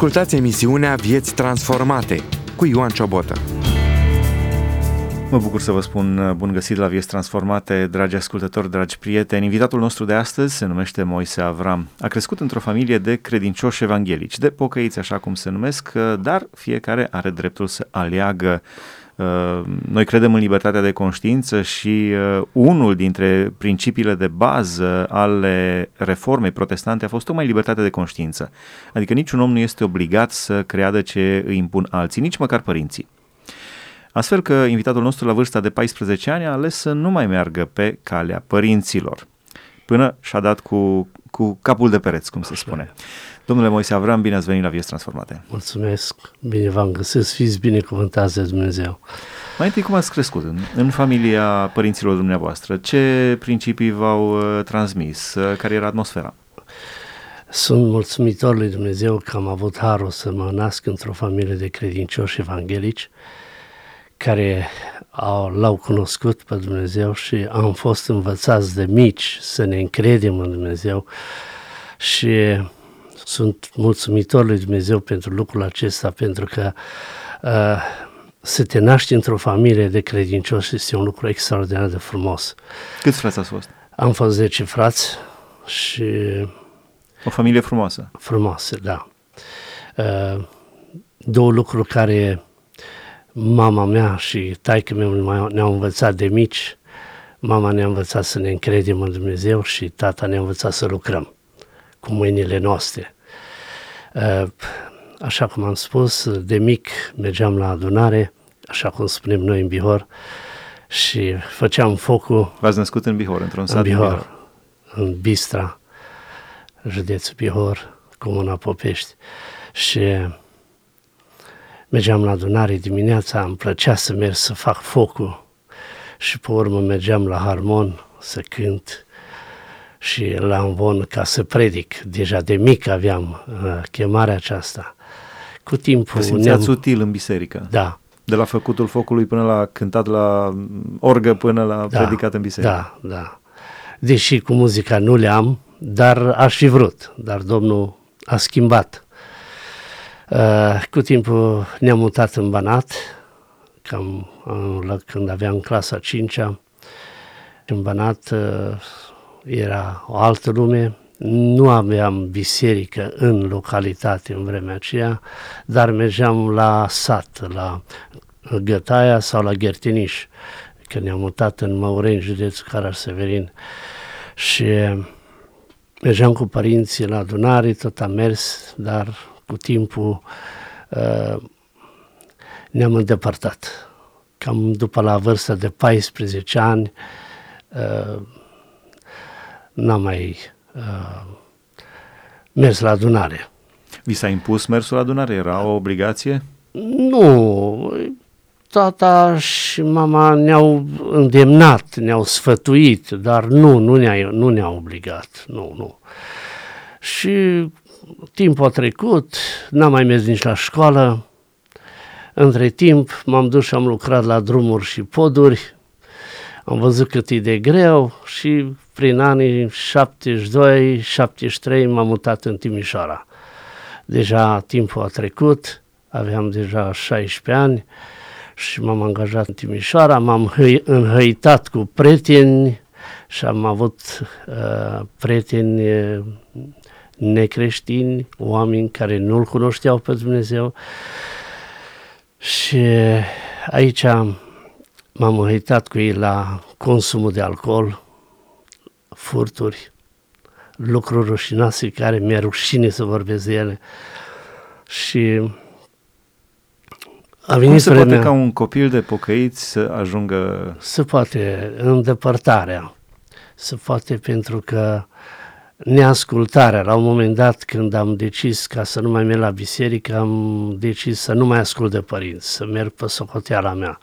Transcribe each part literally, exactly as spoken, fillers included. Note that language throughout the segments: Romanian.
Ascultați emisiunea Vieți Transformate cu Ioan Ciobotă. Mă bucur să vă spun bun găsit la Vieți Transformate, dragi ascultători, dragi prieteni. Invitatul nostru de astăzi se numește Moise Avram. A crescut într-o familie de credincioși evanghelici, de pocăiți, așa cum se numesc, dar fiecare are dreptul să aleagă. Noi credem în libertatea de conștiință și unul dintre principiile de bază ale reformei protestante a fost tocmai libertatea de conștiință. Adică niciun om nu este obligat să creadă ce îi impun alții, nici măcar părinții. Astfel că invitatul nostru la vârsta de paisprezece ani a ales să nu mai meargă pe calea părinților, până și-a dat cu, cu capul de pereți, cum se spune. Domnule Moise Avram, bine ați venit la Vieți Transformate. Mulțumesc, bine v-am găsit, fiți binecuvântați de Dumnezeu. Mai întâi, cum ați crescut în, în familia părinților dumneavoastră? Ce principii v-au uh, transmis? Uh, care era atmosfera? Sunt mulțumitor lui Dumnezeu că am avut harul să mă nasc într-o familie de credincioși evanghelici care au, l-au cunoscut pe Dumnezeu și am fost învățați de mici să ne încredem în Dumnezeu și sunt mulțumitor lui Dumnezeu pentru lucrul acesta, pentru că uh, să te naști într-o familie de credincioși este un lucru extraordinar de frumos. Câți frați ați fost? Am fost zece frați și... O familie frumoasă. Frumoasă, da. Uh, două lucruri care mama mea și taică meu ne-au învățat de mici. Mama ne-a învățat să ne încredem în Dumnezeu și tata ne-a învățat să lucrăm cu mâinile noastre. Așa cum am spus, de mic mergeam la adunare, așa cum spunem noi în Bihor, și făceam focul. V-ați născut în Bihor, într-un sat în Bihor, Bihor. În Bistra, județul Bihor, comuna Popești. Și mergeam la adunare dimineața, îmi plăcea să merg să fac focul și pe urmă mergeam la harmon să cânt și la amvon ca să predic. Deja de mic aveam uh, chemarea aceasta. Cu timpul... Vă simțeați util în biserică. Da. De la făcutul focului până la cântat la orgă până la da, predicat în biserică. Da, da. Deși cu muzica nu le-am, dar aș fi vrut. Dar Domnul a schimbat. Uh, cu timpul ne-am mutat în Banat, cam uh, când aveam clasa a cincea. În Banat uh, era o altă lume, nu aveam biserică în localitate în vremea aceea, dar mergeam la sat, la Gătaia sau la Ghertiniș, când ne-am mutat în Măureni, județul Caraș-Severin, și mergeam cu părinții la adunare, tot am mers, dar cu timpul uh, ne-am îndepărtat. Cam după la vârsta de paisprezece ani uh, n-am mai uh, mers la adunare. Vi s-a impus mersul la adunare? Era o obligație? Nu, tata și mama ne-au îndemnat, ne-au sfătuit, dar nu, nu ne-a, nu ne-au obligat, nu, nu. Și timpul a trecut, n-am mai mers nici la școală. Între timp m-am dus și am lucrat la drumuri și poduri. Am văzut cât e de greu și prin anii șaptezeci și doi șaptezeci și trei m-am mutat în Timișoara. Deja timpul a trecut, aveam deja șaisprezece ani și m-am angajat în Timișoara, m-am înhăitat cu prieteni și am avut uh, prieteni uh, necreștini, oameni care nu-L cunoșteau pe Dumnezeu. Și aici m-am uitat cu ei la consumul de alcool, furturi, lucruri rușinoase care mi-e rușine să vorbesc de ele. Și a venit Cum se vremea, poate ca un copil de pocăiți să ajungă... Se poate îndepărtarea, se poate pentru că neascultarea. La un moment dat, când am decis ca să nu mai merg la biserică, am decis să nu mai ascult de părinți, să merg pe socoteala mea.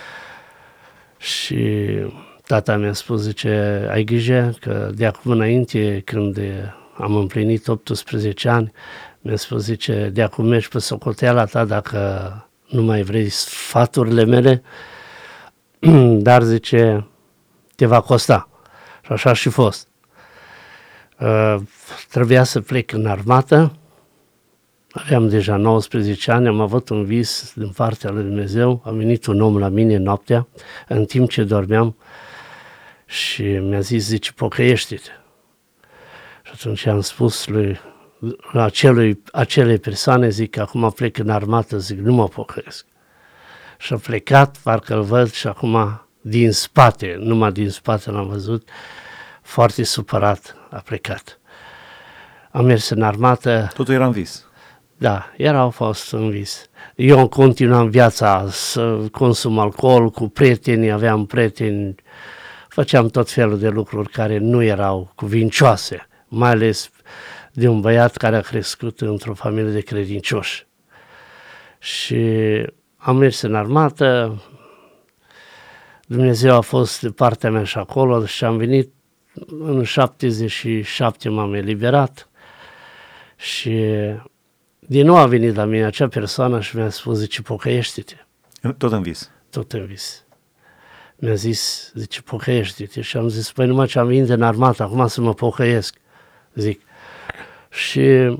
Și tata mi-a spus, zice, ai grijă că de acum înainte, când am împlinit optsprezece ani, mi-a spus, zice, de acum mergi pe socoteala ta dacă nu mai vrei sfaturile mele, dar, zice, te va costa. Și așa și fost. Uh, trebuia să plec în armată aveam deja nouăsprezece ani, am avut un vis din partea lui Dumnezeu, a venit un om la mine noaptea, în timp ce dormeam, și mi-a zis, zice, pocăiește-te. Și atunci am spus lui, la acelui, acelei persoane, zic că acum plec în armată, zic, nu mă pocăiesc. Și a plecat, parcă îl văd și acum din spate, numai din spate l-am văzut, foarte supărat a plecat. Am mers în armată. Totul era în vis. Da, erau fost în vis. Eu continuam viața să consum alcool cu prietenii, aveam prieteni, făceam tot felul de lucruri care nu erau cuvincioase, mai ales de un băiat care a crescut într-o familie de credincioși. Și am mers în armată, Dumnezeu a fost de partea mea și acolo și am venit în șaptezeci și șapte, m-am eliberat și din nou a venit la mine acea persoană și mi-a spus, zice, pocăiește-te. Tot în vis. Tot în vis. Mi-a zis, zice, pocăiește-te. Și am zis, păi numai ce am venit în armată, acum să mă pocăiesc, zic. Și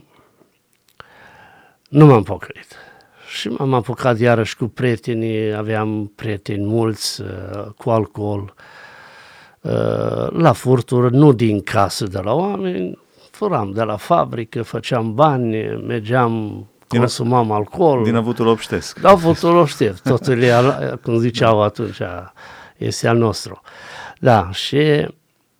nu m-am pocăit. Și m-am apucat iarăși cu prietenii, aveam prieteni mulți, cu alcool, la furturi, nu din casă de la oameni, furam de la fabrică, făceam bani, mergeam, consumam alcool. Din avutul obștesc. Da, avutul obștesc, totul e, al, cum ziceau atunci, este al nostru. Da, și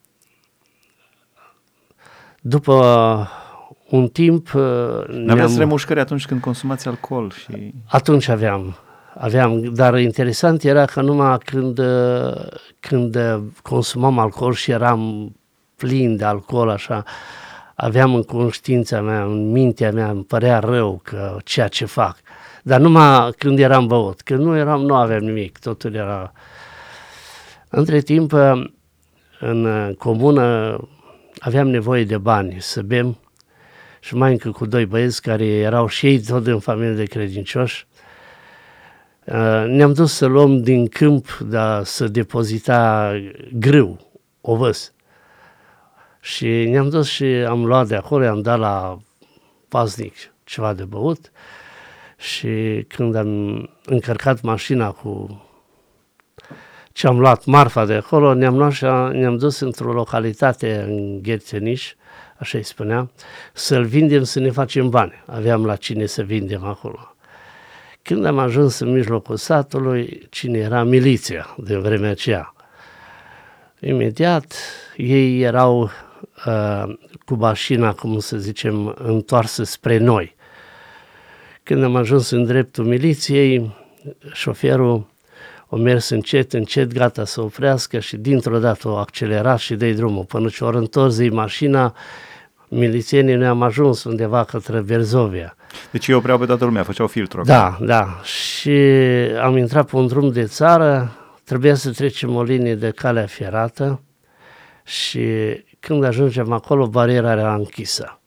după un timp... N-aveați remușcări atunci când consumați alcool? Și... Atunci aveam, aveam, dar interesant era că numai când, când consumam alcool și eram plin de alcool, așa, aveam în conștiința mea, în mintea mea, îmi părea rău că ceea ce fac. Dar numai când eram băut, când nu eram, nu aveam nimic, totul era... Între timp, în comună aveam nevoie de bani să bem și mai încă cu doi băieți care erau și ei tot în familie de credincioși. Ne-am dus să luăm din câmp, da, să depozita grâu, ovăz. Și ne-am dus și am luat de acolo, am dat la paznic ceva de băut și când am încărcat mașina cu ce am luat, marfa de acolo, ne-am luat și ne-am dus într-o localitate în Ghețeniș, așa îi spuneam, să-l vindem, să ne facem bani. Aveam la cine să vindem acolo. Când am ajuns în mijlocul satului, cine era? Miliția, de vremea aceea. Imediat, ei erau uh, cu mașina, cum să zicem, întoarsă spre noi. Când am ajuns în dreptul miliției, șoferul a mers încet, încet, gata să oprească și dintr-o dată o accelerat și dă drumul. Până ce ori întors mașina, milițienii noi am ajuns undeva către Verzovia. Deci ei opreau pe toată lumea, făceau filtru. Da, da. Și am intrat pe un drum de țară, trebuia să trecem o linie de calea ferată și când ajungem acolo, bariera era închisă.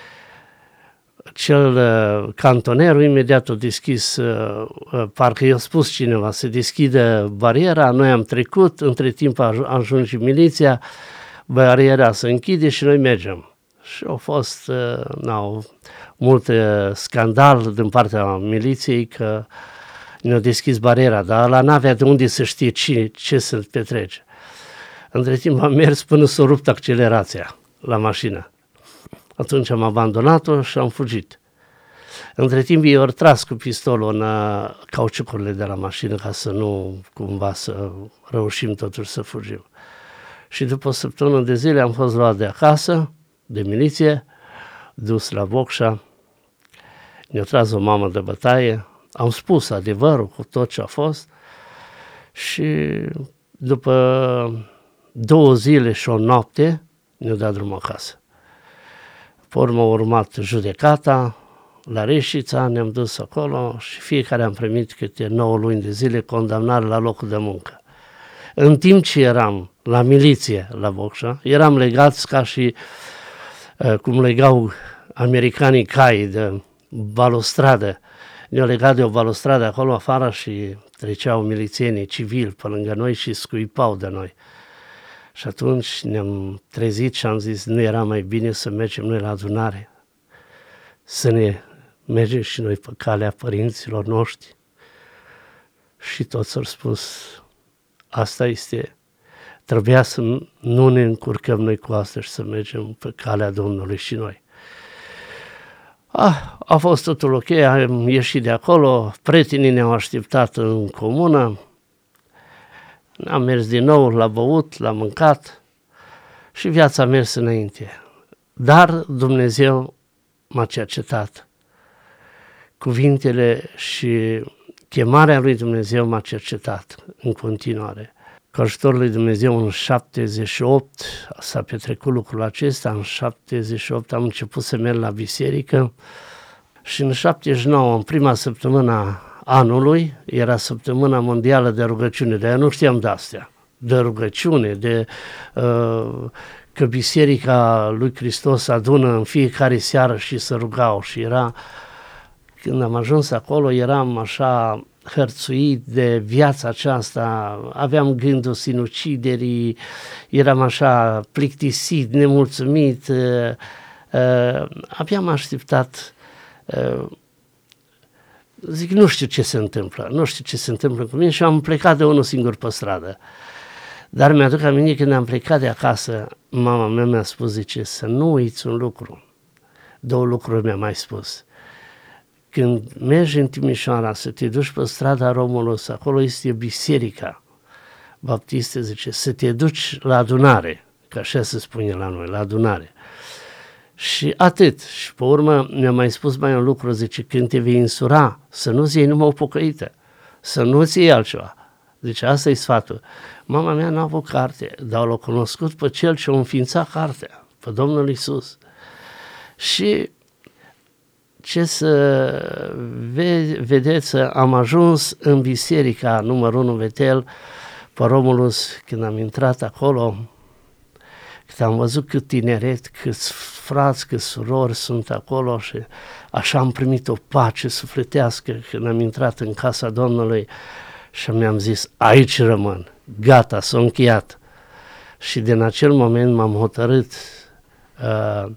Cel uh, cantonerul imediat a deschis, uh, uh, parcă i-a spus cineva să deschidă bariera, noi am trecut, între timp ajunge miliția, bariera se închide și noi mergem. Și a fost uh, na, mult uh, scandal din partea miliției că ne-a deschis bariera, dar ăla n-avea de unde să știe ce, ce se petrece. Între timp am mers până s-a rupt accelerația la mașină. Atunci am abandonat-o și am fugit. Între timp ei au tras cu pistolul în cauciucurile de la mașină ca să nu cumva să reușim totuși să fugim. Și după o săptămână de zile am fost luat de acasă, de miliție, dus la Bocșa, ne-a tras o mamă de bătaie, am spus adevărul cu tot ce a fost și după două zile și o noapte ne-a dat drumul acasă. Pe urmă a urmat judecata, la Reșița, ne-am dus acolo și fiecare am primit câte nouă luni de zile condamnare la locul de muncă. În timp ce eram la miliție la Bocșa, eram legați ca și cum legau americanii cai de balustradă. Ne-au legat de o balustradă acolo afară și treceau milițienii civili pe lângă noi și scuipau de noi. Și atunci ne-am trezit și am zis, nu era mai bine să mergem noi la adunare, să ne mergem și noi pe calea părinților noștri. Și toți au spus, asta este, trebuia să nu ne încurcăm noi cu asta și să mergem pe calea Domnului și noi. Ah, a fost totul ok, am ieșit de acolo, prietenii ne-au așteptat în comună, am mers din nou, la băut, la mâncat și viața a mers înainte. Dar Dumnezeu m-a cercetat. Cuvintele și chemarea lui Dumnezeu m-a cercetat în continuare. Cu ajutorul lui Dumnezeu în șaptezeci și opt s-a petrecut lucrul acesta, în șaptezeci și opt am început să merg la biserică și în șaptezeci și nouă, în prima săptămână anului, era săptămâna mondială de rugăciune, de aia nu știam de astea, de rugăciune, de uh, că biserica lui Hristos adună în fiecare seară și să rugau și era, când am ajuns acolo, eram așa hărțuit de viața aceasta, aveam gândul sinuciderii, eram așa plictisit, nemulțumit, uh, uh, aveam așteptat, uh, zic, nu știu ce se întâmplă, nu știu ce se întâmplă cu mine și am plecat de unul singur pe stradă. Dar mi-aduc aminte când am plecat de acasă, mama mea mi-a spus, zice, să nu uiți un lucru. Două lucruri mi-a mai spus. Când mergi în Timișoara să te duci pe strada Romulus, acolo este biserica baptistă, zice, să te duci la adunare, că așa se spune la noi, la adunare. Și atât. Și pe urmă mi-a mai spus mai un lucru, zice, când te vei însura, să nu-ți iei numai o pocăită, să nu-ți iei altceva. Zice, asta e sfatul. Mama mea n-a avut carte, dar l-a cunoscut pe cel ce a înființat cartea, pe Domnul Iisus. Și ce să vedeți, am ajuns în biserica numărul unu Betel, pe Romulus, când am intrat acolo, când am văzut cât tineret, câți frați, câți surori sunt acolo și așa am primit o pace sufletească când am intrat în casa Domnului și mi-am zis, aici rămân, gata, s-a încheiat. Și din acel moment m-am hotărât uh,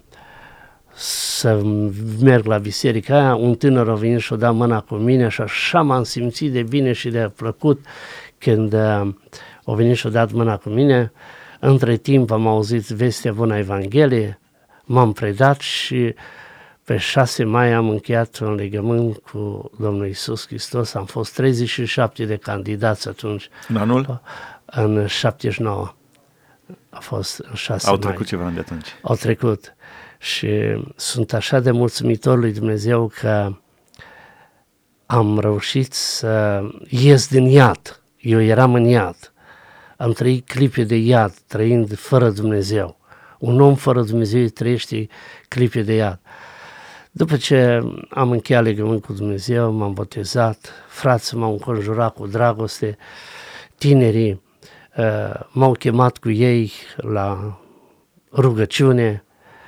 să merg la biserica aia, un tânăr a venit și a dat mâna cu mine și așa m-am simțit de bine și de plăcut când uh, a venit și a dat mâna cu mine. Între timp am auzit vestea bună a Evangheliei, m-am predat și pe șase mai am încheiat un legământ cu Domnul Iisus Hristos. Am fost treizeci și șapte de candidați atunci. În anul? În șaptezeci și nouă. A fost în șase Au mai. trecut ceva ani de atunci. Au trecut. Și sunt așa de mulțumitor lui Dumnezeu că am reușit să ies din iad. Eu eram în iad. Am trăit clipe de iad, trăind fără Dumnezeu. Un om fără Dumnezeu trăiește clipe de iad. După ce am încheiat legământ cu Dumnezeu, m-am botezat, frații m-au înconjurat cu dragoste, tinerii uh, m-au chemat cu ei la rugăciune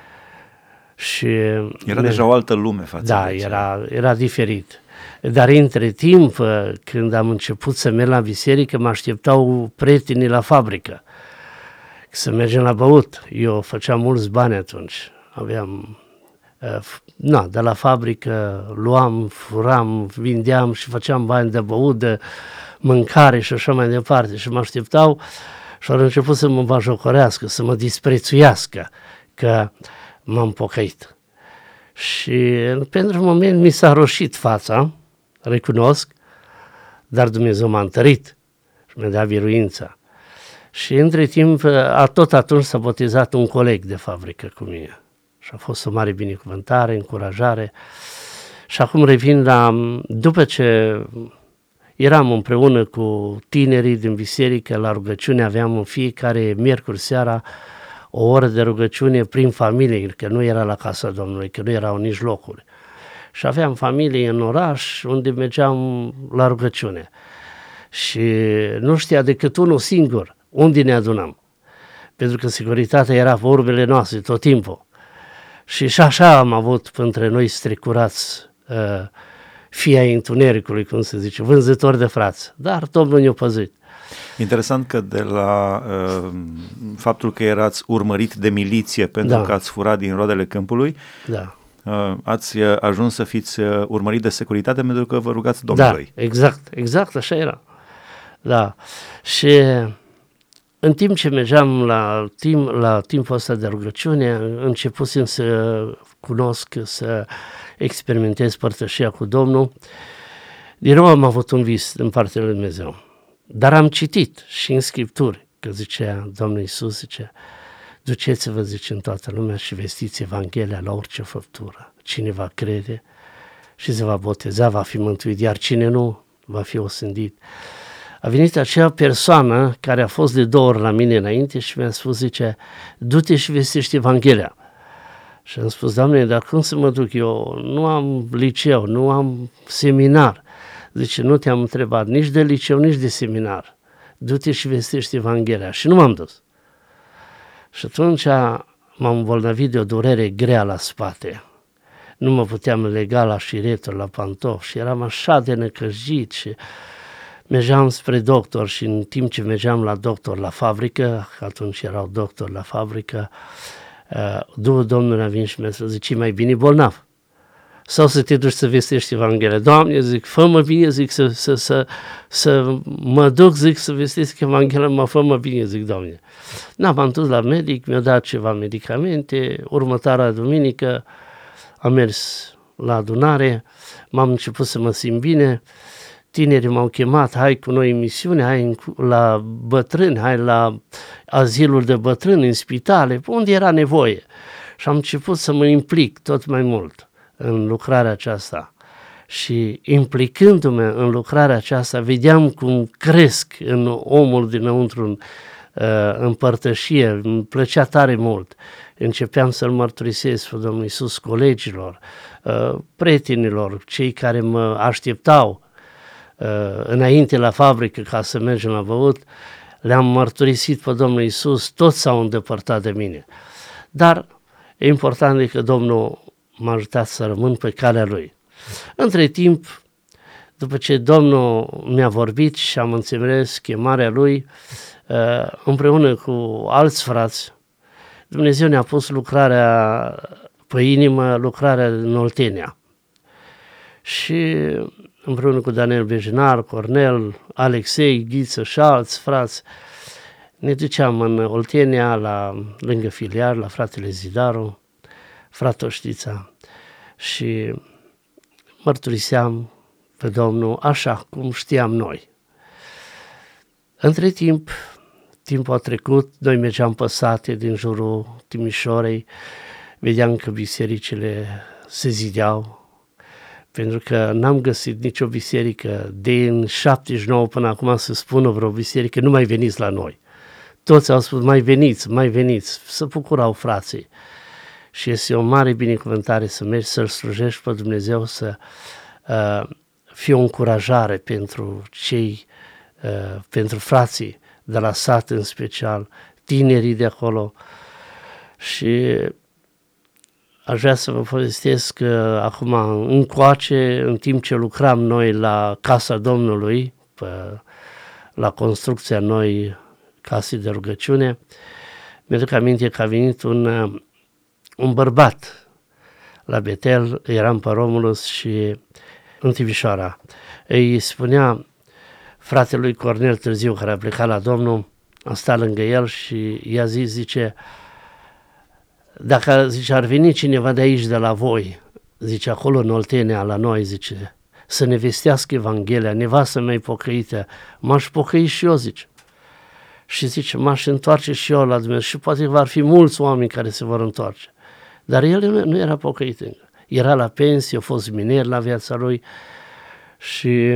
și... Era deja o altă lume față da, de era, era diferit. Dar între timp, când am început să merg la biserică, mă așteptau prietenii la fabrică, să mergem la băut. Eu făceam mulți bani atunci, aveam... Na, de la fabrică luam, furam, vindeam și făceam bani de băut, de mâncare și așa mai departe. Și mă așteptau și au început să mă bajocorească, să mă disprețuiască că m-am pocăit. Și pentru un moment mi s-a roșit fața, recunosc, dar Dumnezeu m-a întărit și mi-a dat biruința. Și între timp, a, tot atunci s-a botezat un coleg de fabrică cu mine. Și a fost o mare binecuvântare, încurajare. Și acum revin la, după ce eram împreună cu tinerii din biserică la rugăciune, aveam în fiecare miercuri seara o oră de rugăciune prin familie, că nu era la casa Domnului, că nu erau nici locuri. Și aveam familie în oraș unde mergeam la rugăciune. Și nu știa decât unul singur unde ne adunăm, pentru că securitatea era pe urbele noastre tot timpul. Și și așa am avut între noi strecurați uh, fii ai întunericului, cum se zice, vânzători de frați. Dar Domnul ne-a păzit. Interesant că de la uh, faptul că erați urmărit de miliție pentru da. că ați furat din roadele câmpului, da. ați ajuns să fiți urmărit de securitate pentru că vă rugați Domnului. Da, exact, exact, așa era. Da, și în timp ce mergeam la, timp, la timpul ăsta de rugăciune, începusem să cunosc, să experimentez părtășia cu Domnul. Din nou am avut un vis din partea lui Dumnezeu, dar am citit și în Scripturi, că zicea Domnul Iisus, zicea, duceți-vă, zice, în toată lumea și vestiți Evanghelia la orice făptură. Cine va crede și se va boteza, va fi mântuit, iar cine nu, va fi osândit. A venit acea persoană care a fost de două ori la mine înainte și mi-a spus, zice, du-te și vestește Evanghelia. Și am spus, Doamne, dar cum să mă duc eu? Nu am liceu, nu am seminar. Zice, nu te-am întrebat nici de liceu, nici de seminar. Du-te și vestește Evanghelia. Și nu m-am dus. Și atunci m-am îmbolnăvit de o durere grea la spate. Nu mă puteam lega la șireturi, la pantofi și eram așa de necăjit și mergeam spre doctor și în timp ce mergeam la doctor la fabrică, că atunci erau doctor la fabrică, două domnul a venit și mi-a spus, zice, mai bine bolnav. Sau să te duci să vestești Evanghelia. Doamne, zic, fă-mă bine, zic, să, să, să, să mă duc, zic, să vestesc Evanghelia, mă fă-mă bine, zic, Doamne. Na, m-am dus la medic, mi-a dat ceva medicamente, următoarea duminică am mers la adunare, m-am început să mă simt bine, tinerii m-au chemat, hai cu noi în misiune, hai la bătrâni, hai la azilul de bătrâni, în spitale, unde era nevoie. Și am început să mă implic tot mai mult în lucrarea aceasta. Și implicându-mă în lucrarea aceasta, vedeam cum cresc în omul dinăuntru în, uh, în părtășie, îmi plăcea tare mult. Începeam să-L mărturisesc pe Domnul Iisus colegilor, uh, prietenilor, cei care mă așteptau uh, înainte la fabrică ca să mergem la băut, le-am mărturisit pe Domnul Iisus, toți s-au îndepărtat de mine. Dar e important de că Domnul m-a ajutat să rămân pe calea Lui. Între timp, după ce Domnul mi-a vorbit și am înțeles chemarea Lui, împreună cu alți frați, Dumnezeu ne-a pus lucrarea pe inimă, lucrarea în Oltenia. Și împreună cu Daniel Bejinar, Cornel, Alexei, Ghiță și alți frați, ne duceam în Oltenia, la, lângă filial, la fratele Zidaru, frate Oștița, și mărturiseam pe Domnul așa cum știam noi. Între timp, timpul a trecut, noi mergeam pe sate din jurul Timișorei, vedeam că bisericile se zideau, pentru că n-am găsit nicio biserică din șaptezeci și nouă până acum să spună vreo biserică, nu mai veniți la noi. Toți au spus, mai veniți, mai veniți, să bucurau frații. Și este o mare binecuvântare să mergi să-L slujești pe Dumnezeu, să uh, fie o încurajare pentru cei, uh, pentru frații de la sat în special, tinerii de acolo. Și aș vrea să vă povestesc că acum încoace, în timp ce lucram noi la Casa Domnului, pe, la construcția noi case de rugăciune, mi-aduc aminte că a venit un, un bărbat la Betel, eram pe Romulus și în Timișoara. Îi spunea fratelui Cornel Târziu, care a plecat la Domnul, a stat lângă el și i-a zis, zice, dacă, zice, ar veni cineva de aici, de la voi, zice, acolo în Oltenia, la noi, zice, să ne vestească Evanghelia, nevastă mea pocăită, m-aș pocăi și eu, zice. Și zice, m-aș întoarce și eu la Dumnezeu și poate vor fi mulți oameni care se vor întoarce. Dar el nu, nu era pocăit încă. Era la pensie, a fost miner la viața lui și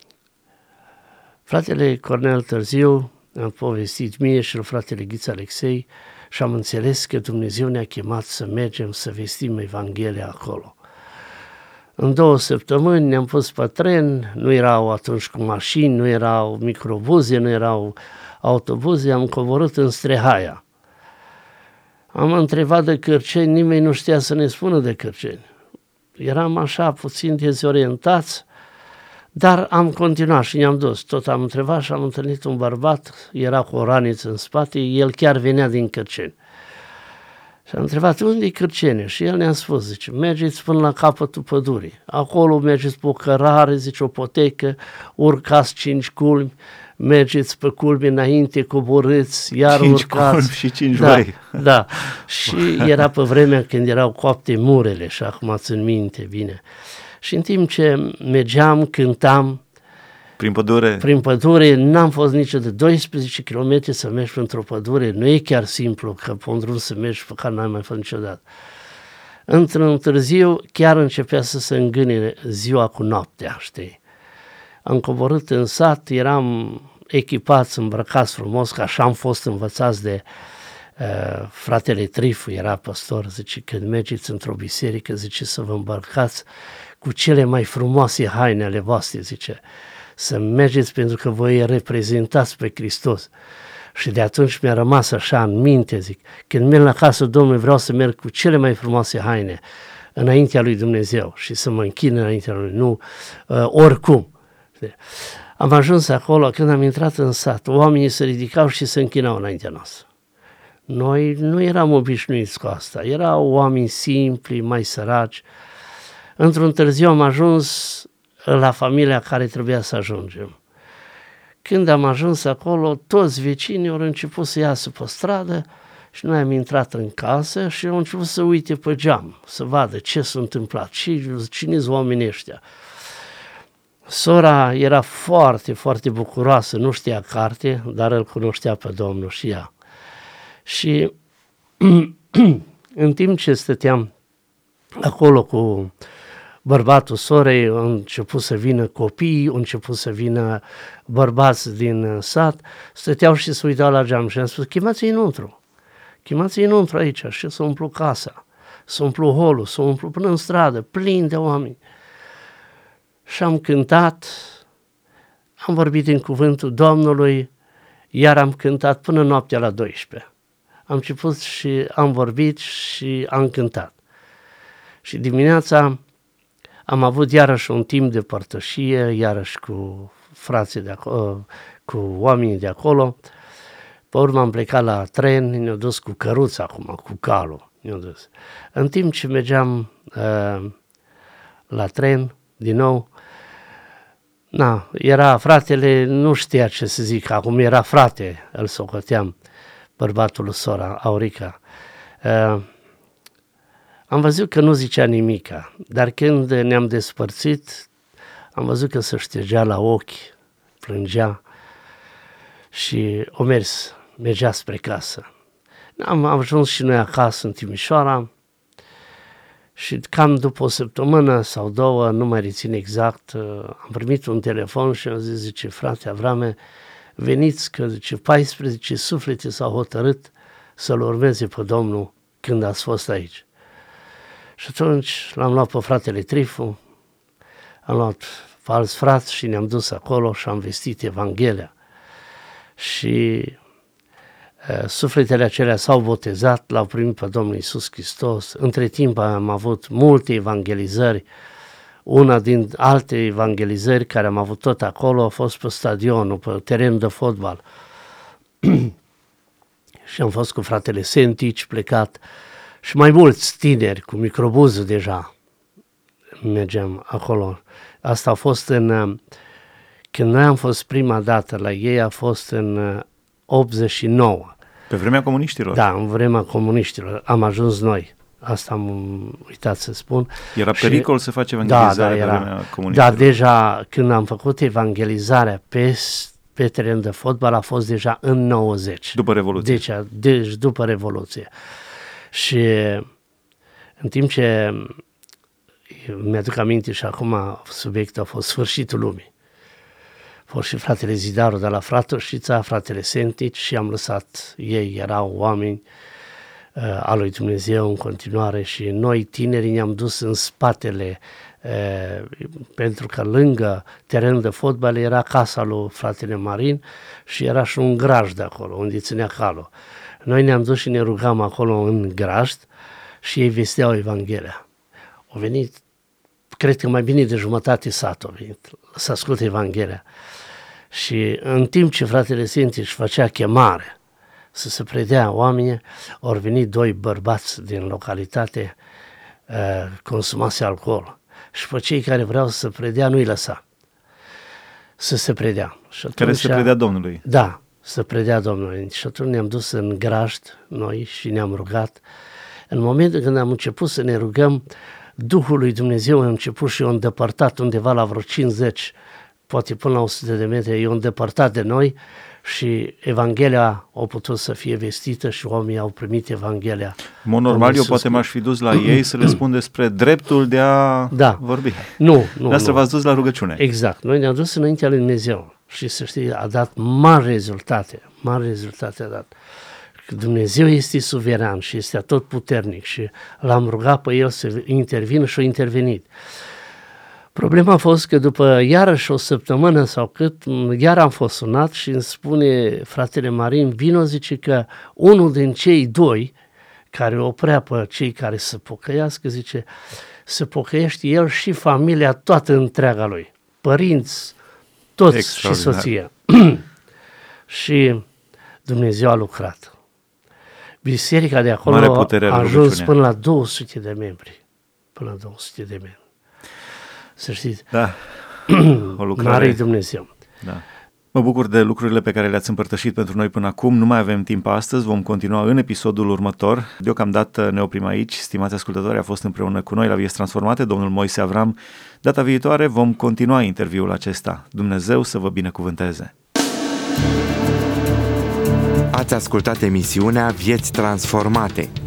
fratele Cornel Târziu a povestit mie și fratele Ghiță Alexei și am înțeles că Dumnezeu ne-a chemat să mergem să vestim Evanghelia acolo. În două săptămâni ne-am pus pe tren, nu erau atunci cu mașini, nu erau microbuze, nu erau autobuze, am coborât în Strehaia. Am întrebat de Cârceni, nimeni nu știa să ne spună de Cârceni. Eram așa puțin dezorientați, dar am continuat și ne-am dus. Tot am întrebat și am întâlnit un bărbat, era cu o raniță în spate, el chiar venea din Cârceni. Și am întrebat, unde e Cârcenia? Și el ne-a spus, zice, mergeți până la capătul pădurii. Acolo mergeți pe o cărare, zice, o potecă, urcați cinci culmi, mergeți pe culmi înainte, coborâți, iar cinci urcați. Culmi și cinci da, vai. Da, și era pe vremea când erau coapte murele și acum țin minte bine. Și în timp ce mergeam, cântam, Prin pădure? Prin pădure, n-am fost nici de doisprezece kilometri să mergi într-o pădure, nu e chiar simplu, că pe un drum să mergi pe care n-am mai fost niciodată. Într-un târziu chiar începea să se îngâne ziua cu noaptea, știi. Am coborât în sat, eram echipați, îmbrăcați frumos, că așa am fost învățați de uh, fratele Trifu, era păstor, zice, când mergeți într-o biserică, zice, să vă îmbrăcați cu cele mai frumoase haine ale voastre, zice, să mergeți pentru că voi reprezentați pe Hristos. Și de atunci mi-a rămas așa în minte, zic, când merg la casa Domnului vreau să merg cu cele mai frumoase haine înaintea lui Dumnezeu și să mă închin înaintea lui, nu uh, oricum. Am ajuns acolo, când am intrat în sat, oamenii se ridicau și se închinau înaintea noastră. Noi nu eram obișnuiți cu asta, erau oameni simpli, mai săraci. Într-un târziu am ajuns la familia care trebuia să ajungem. Când am ajuns acolo, toți vecinii au început să iasă pe stradă și noi am intrat în casă și au început să uite pe geam, să vadă ce s-a întâmplat, cine-s oamenii ăștia. Sora era foarte, foarte bucuroasă, nu știa carte, dar îl cunoștea pe Domnul și ea. Și în timp ce stăteam acolo cu bărbatul sorei, au început să vină copii, au început să vină bărbați din sat, stăteau și se uitau la geam și am spus, chemați-i înăuntru, chemați-i înăuntru aici și să umplu casa, să umplu holul, să umplu până în stradă, plin de oameni. Și am cântat, am vorbit din cuvântul Domnului, iar am cântat până noaptea la douăsprezece. Am început și am vorbit și am cântat. Și dimineața am avut iarăși un timp de părtășie, iarăși cu frații de acolo, cu oamenii de acolo. Pe urmă am plecat la tren, ne-au dus cu căruța acum, cu calul. Ne-au dus. În timp ce mergeam uh, la tren, din nou, na, era fratele, nu știa ce să zic, acum era frate, îl socoteam, bărbatul lui sora, Aurica. Uh, am văzut că nu zicea nimica, dar când ne-am despărțit, am văzut că se ștergea la ochi, plângea și o mers, mergea spre casă. Am ajuns și noi acasă în Timișoara și cam după o săptămână sau două, nu mai rețin exact, am primit un telefon și am zis, zice, frate Avrame, veniți că, zice, paisprezece suflete s-au hotărât să-L urmeze pe Domnul când ați fost aici. Și atunci l-am luat pe fratele Trifu, am luat pe alți frați și ne-am dus acolo și am vestit Evanghelia. Și uh, sufletele acelea s-au botezat, l-au primit pe Domnul Iisus Hristos. Între timp am avut multe evangelizări. Una din alte evangelizări care am avut tot acolo a fost pe stadionul, pe teren de fotbal. Și am fost cu fratele Sentici, plecat, și mai mulți tineri cu microbuzul deja mergeam acolo. Asta a fost în, când noi am fost prima dată la ei, a fost în optzeci și nouă. Pe vremea comuniștilor? Da, în vremea comuniștilor am ajuns noi. Asta am uitat să spun. Era și, pericol să faci evangelizare da, da, pe era, vremea comuniștilor? Da, deja când am făcut evangelizarea pe, pe teren de fotbal a fost deja în nouăzeci. După Revoluție? Deci, deci după Revoluție. Și în timp ce mi-aduc aminte și acum subiectul a fost sfârșitul lumii. A fost și fratele Zidaru de la Fratoșița, fratele Sentici și am lăsat ei, erau oameni uh, al lui Dumnezeu în continuare și noi tinerii ne-am dus în spatele uh, pentru că lângă terenul de fotbal era casa lui fratele Marin și era și un grajd de acolo unde ținea calul. Noi ne-am dus și ne rugam acolo în grajd și ei vesteau Evanghelia. Au venit, cred că mai bine de jumătate sat au venit să asculte Evanghelia. Și în timp ce fratele Senti își făcea chemare să se predea oamenii, au venit doi bărbați din localitate, uh, consumase alcool și pe cei care vreau să se predea nu-i lăsa să se predea. Și atunci, care se predea Domnului. Da, să predea Domnului. Și atunci ne-am dus în grajd noi și ne-am rugat. În momentul când am început să ne rugăm, Duhul lui Dumnezeu a început și a îndepărtat undeva la vreo cincizeci, poate până la o sută de metri, i-a îndepărtat de noi și Evanghelia a putut să fie vestită și oamenii au primit Evanghelia. În mod normal, eu poate m-aș fi dus la ei să le spun despre dreptul de a da. vorbi. Nu, nu, Noastră nu. v-ați dus la rugăciune. Exact. Noi ne-am dus înaintea lui Dumnezeu și să știi, a dat mari rezultate. Mari rezultate a dat. Dumnezeu este suveran și este atotputernic și l-am rugat pe El să intervină și a intervenit. Problema a fost că după iarăși o săptămână sau cât, iar am fost sunat și îmi spune fratele Marin, vino, zice că unul din cei doi care oprea pe cei care se pocăiască, zice, se pocăiește el și familia toată întreaga lui, părinți, toți și soția. Și Dumnezeu a lucrat. Biserica de acolo a ajuns până la două sute de membri. Până la două sute de membri. Să știți. Da. O lucrare. Mare Dumnezeu. Da. Mă bucur de lucrurile pe care le-ați împărtășit pentru noi până acum. Nu mai avem timp astăzi, vom continua în episodul următor. Deocamdată ne oprim aici. Stimați ascultători, a fost împreună cu noi la Vieți Transformate domnul Moise Avram. Data viitoare vom continua interviul acesta. Dumnezeu să vă binecuvânteze. Ați ascultat emisiunea Vieți Transformate,